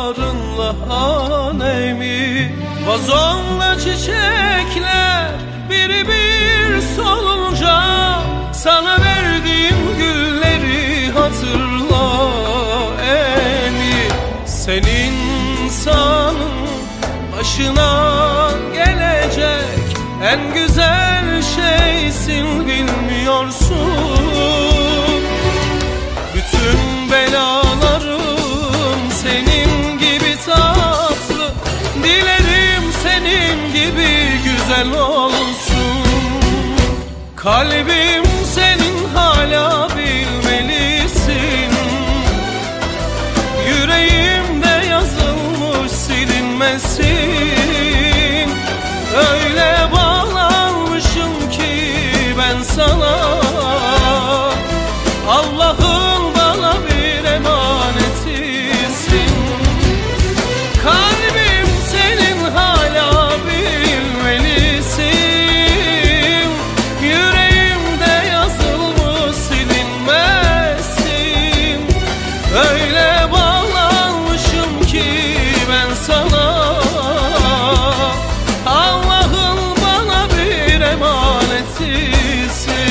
dağlarınla hanemi. Vazonla çiçekler biri bir solunca, sana verdiğim gülleri hatırla emi. Senin insanın başına gelecek en güzel şeysin, bilmiyorsun. Bütün belalarım senin gibi tatlı, dilerim senin gibi güzel olsun. Kalbim senin hala bilmelisin, yüreğimde yazılmış silinmesin. Öyle bağlanmışım ki ben sana, Allah'ın bana bir emanetisin. Kalbim senin hala bilmelisin, yüreğimde yazılmış silinmesin. Öyle bağlanmışım ki ben sana, Allah'ın bana bir emanetisin.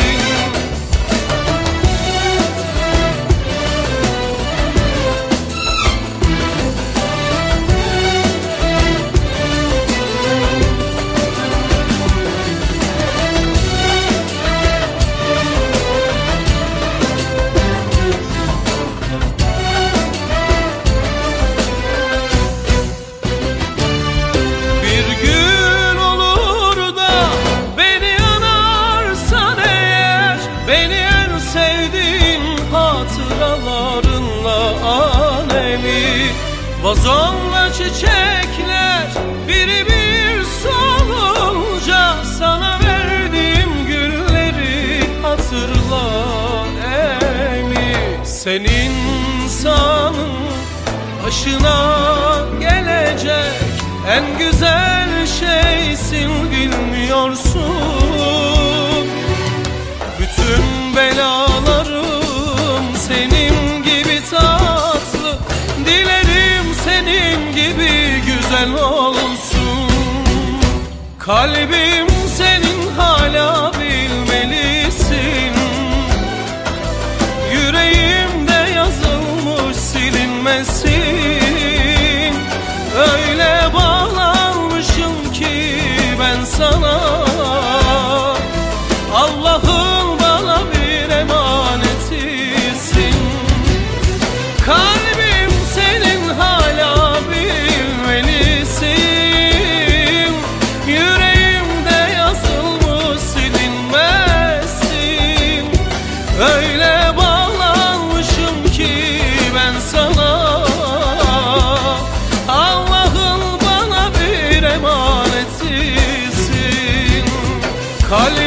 Vazonla çiçekler biri bir solunca, sana verdiğim gülleri hatırla emi. Senin insanın başına gelecek en güzel şeysin, bilmiyorsun. Bütün belalarım senin gibi tatlı, dilerim senin gibi güzel olsun. Kalbim senin hala bilmelisin, yüreğimde yazılmış silinmesin. Öyle bağlanmışım ki ben sana, Allah'ın bana bir emanetisin. Kalbim senin hala bilmelisin, yüreğimde yazılmış silinmesin. Öyle bağlanmışım ki ben sana, Allah'ın bana bir emanetisin. Kalbim